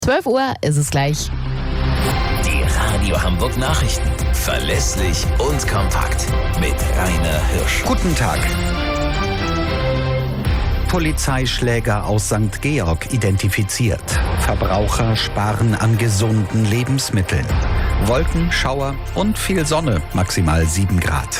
12 Uhr ist es gleich. Die Radio Hamburg Nachrichten. Verlässlich und kompakt. Mit Rainer Hirsch. Guten Tag. Polizeischläger aus St. Georg identifiziert. Verbraucher sparen an gesunden Lebensmitteln. Wolken, Schauer und viel Sonne, maximal 7 Grad.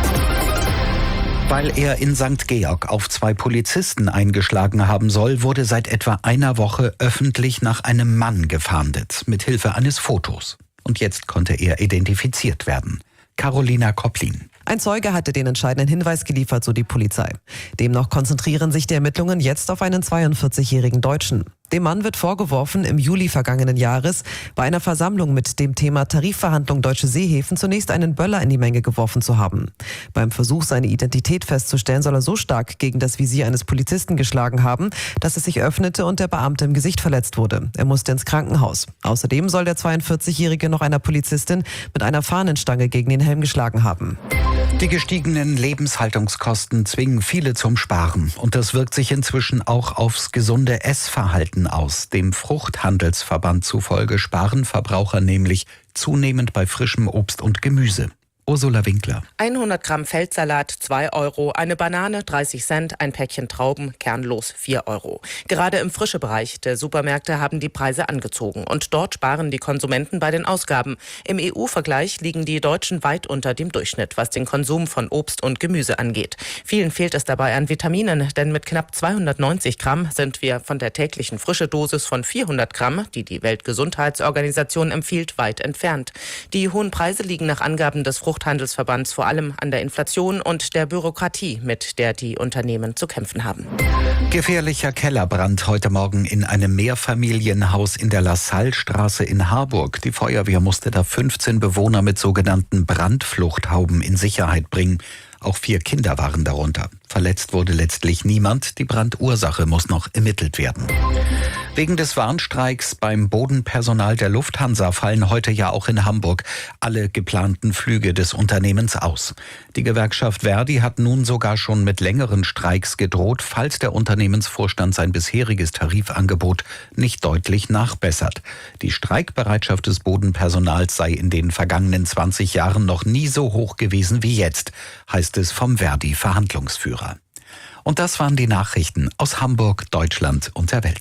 Weil er in St. Georg auf 2 Polizisten eingeschlagen haben soll, wurde seit etwa einer Woche öffentlich nach einem Mann gefahndet, mit Hilfe eines Fotos. Und jetzt konnte er identifiziert werden. Carolina Kopplin. Ein Zeuge hatte den entscheidenden Hinweis geliefert, so die Polizei. Demnach konzentrieren sich die Ermittlungen jetzt auf einen 42-jährigen Deutschen. Dem Mann wird vorgeworfen, im Juli vergangenen Jahres bei einer Versammlung mit dem Thema Tarifverhandlung Deutsche Seehäfen zunächst einen Böller in die Menge geworfen zu haben. Beim Versuch, seine Identität festzustellen, soll er so stark gegen das Visier eines Polizisten geschlagen haben, dass es sich öffnete und der Beamte im Gesicht verletzt wurde. Er musste ins Krankenhaus. Außerdem soll der 42-Jährige noch einer Polizistin mit einer Fahnenstange gegen den Helm geschlagen haben. Die gestiegenen Lebenshaltungskosten zwingen viele zum Sparen. Und das wirkt sich inzwischen auch aufs gesunde Essverhalten aus. Dem Fruchthandelsverband zufolge sparen Verbraucher nämlich zunehmend bei frischem Obst und Gemüse. Ursula Winkler. 100 Gramm Feldsalat 2 Euro, eine Banane 30 Cent, ein Päckchen Trauben kernlos 4 Euro. Gerade im Frischebereich der Supermärkte haben die Preise angezogen und dort sparen die Konsumenten bei den Ausgaben. Im EU-Vergleich liegen die Deutschen weit unter dem Durchschnitt, was den Konsum von Obst und Gemüse angeht. Vielen fehlt es dabei an Vitaminen, denn mit knapp 290 Gramm sind wir von der täglichen Frische-Dosis von 400 Gramm, die die Weltgesundheitsorganisation empfiehlt, weit entfernt. Die hohen Preise liegen nach Angaben des Fruchthandelsverbands vor allem an der Inflation und der Bürokratie, mit der die Unternehmen zu kämpfen haben. Gefährlicher Kellerbrand heute Morgen in einem Mehrfamilienhaus in der Lassallestraße in Harburg. Die Feuerwehr musste da 15 Bewohner mit sogenannten Brandfluchthauben in Sicherheit bringen. Auch 4 Kinder waren darunter. Verletzt wurde letztlich niemand. Die Brandursache muss noch ermittelt werden. Wegen des Warnstreiks beim Bodenpersonal der Lufthansa fallen heute ja auch in Hamburg alle geplanten Flüge des Unternehmens aus. Die Gewerkschaft Verdi hat nun sogar schon mit längeren Streiks gedroht, falls der Unternehmensvorstand sein bisheriges Tarifangebot nicht deutlich nachbessert. Die Streikbereitschaft des Bodenpersonals sei in den vergangenen 20 Jahren noch nie so hoch gewesen wie jetzt, heißt es vom Verdi-Verhandlungsführer. Und das waren die Nachrichten aus Hamburg, Deutschland und der Welt.